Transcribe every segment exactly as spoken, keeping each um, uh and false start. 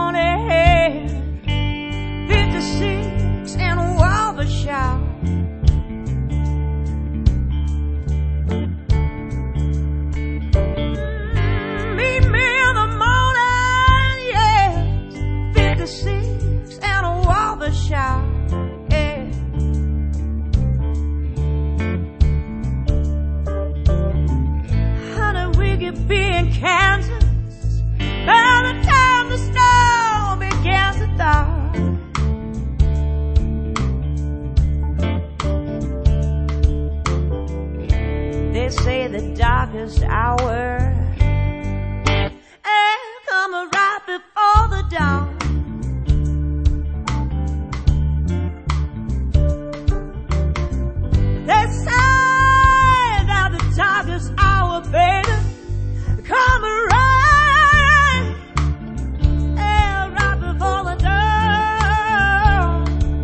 morning, fifty-six and Wabasha. Meet me in the morning, yes, fifty-six and Wabasha. Be in Kansas by the time the snow begins to thaw. They say the darkest hour ain't coming right before the dawn. They say that the darkest hour, baby, come around, and right before the dawn.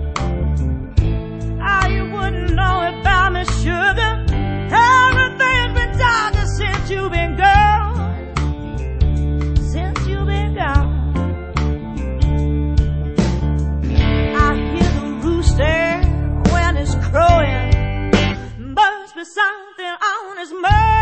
Ah, you wouldn't know it about me, sugar. Everything's been darker since you've been gone, since you've been gone. I hear the rooster when it's crowing, must be something on his mind.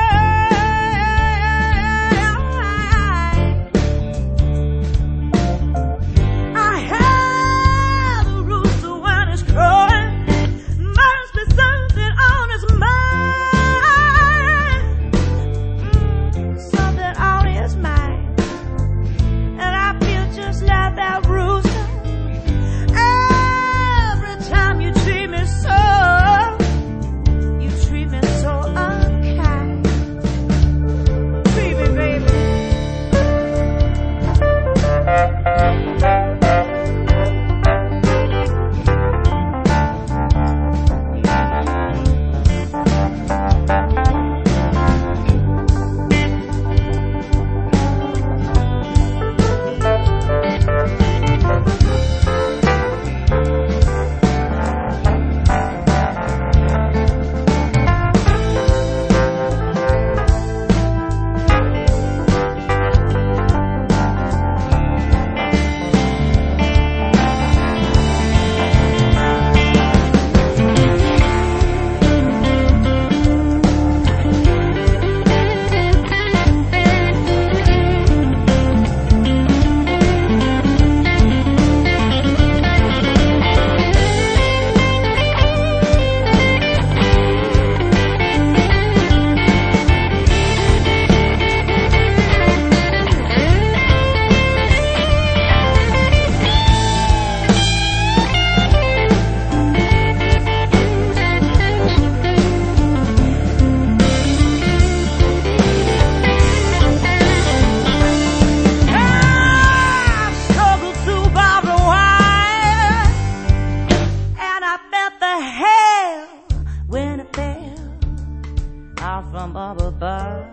From up above,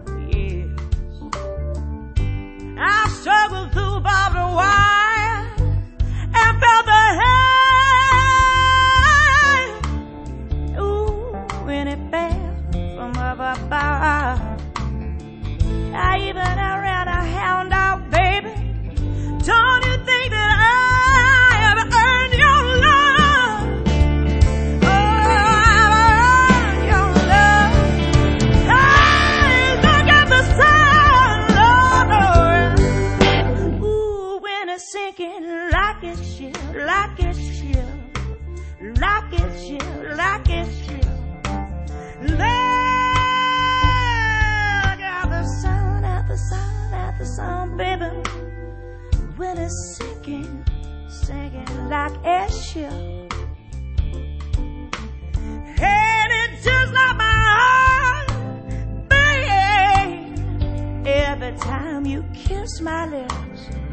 yes. I struggled through barbed wire and felt the hand, ooh, when it fell from up above. I even ran a hound dog, baby. Don't you think that I have earned your love? Like it's shit, like it's shit, like it's shit, like it's shit. Look at the sun, at the sun, at the sun, baby. When it's sinking, sinking like a ship. And it's just like my heart, baby. Every time you kiss my lips.